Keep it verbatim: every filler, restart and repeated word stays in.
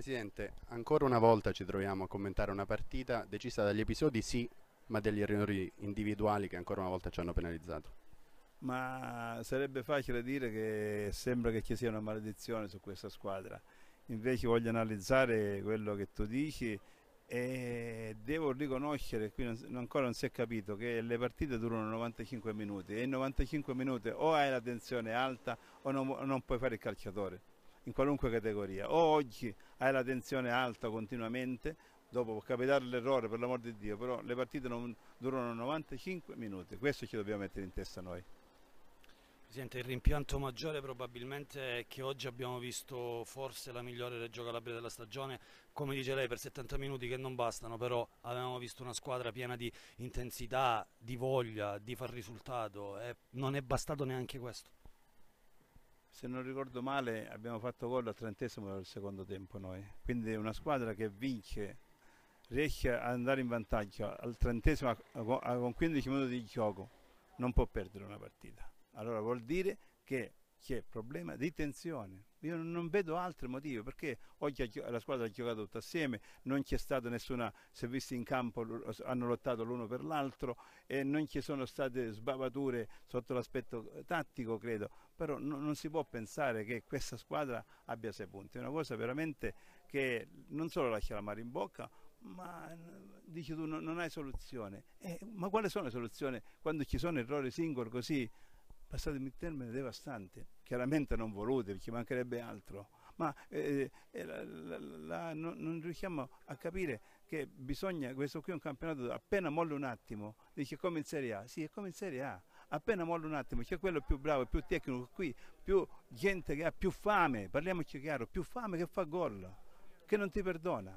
Presidente, ancora una volta ci troviamo a commentare una partita decisa dagli episodi sì, ma degli errori individuali che ancora una volta ci hanno penalizzato. Ma sarebbe facile dire che sembra che ci sia una maledizione su questa squadra. Invece voglio analizzare quello che tu dici e devo riconoscere, qui non, ancora non si è capito, che le partite durano novantacinque minuti e in novantacinque minuti o hai la tensione alta o non, o non puoi fare il calciatore, in qualunque categoria. O oggi hai la tensione alta continuamente, dopo può capitare l'errore, per l'amor di Dio, però le partite non durano novantacinque minuti, questo ci dobbiamo mettere in testa noi. Presidente, il rimpianto maggiore probabilmente è che oggi abbiamo visto forse la migliore Reggio Calabria della stagione, come dice lei, per settanta minuti che non bastano, però avevamo visto una squadra piena di intensità, di voglia, di far risultato e non è bastato neanche questo. Se non ricordo male abbiamo fatto gol al trentesimo del secondo tempo noi, quindi è una squadra che vince, riesce ad andare in vantaggio al trentesimo con quindici minuti di gioco, non può perdere una partita. Allora vuol dire che c'è problema di tensione. Io non vedo altri motivi, perché oggi la squadra ha giocato tutta assieme, non c'è stata nessuna, si è visto in campo, hanno lottato l'uno per l'altro e non ci sono state sbavature sotto l'aspetto tattico, credo, però no, non si può pensare che questa squadra abbia sei punti, è una cosa veramente che non solo lascia l'amaro in bocca, ma dici tu non, non hai soluzione. Eh, ma quali sono le soluzioni quando ci sono errori singoli così? Passatemi il termine, devastante, chiaramente non voluti, ci mancherebbe altro, ma eh, eh, la, la, la, non, non riusciamo a capire che bisogna, questo qui è un campionato, appena molle un attimo, dice come in Serie A, sì è come in Serie A, appena molle un attimo, c'è quello più bravo, più tecnico qui, più gente che ha più fame, parliamoci chiaro, più fame che fa gol, che non ti perdona.